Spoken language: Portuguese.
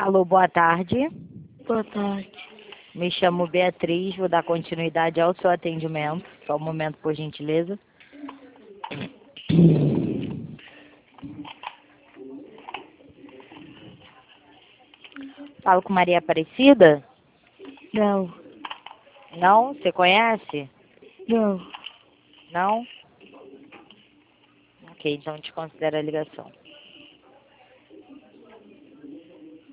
Alô, boa tarde. Boa tarde. Me chamo Beatriz, vou dar continuidade ao seu atendimento. Só um momento, por gentileza. Falo com Maria Aparecida? Não. Não? Você conhece? Não. Não? Ok, então desconsidera a ligação.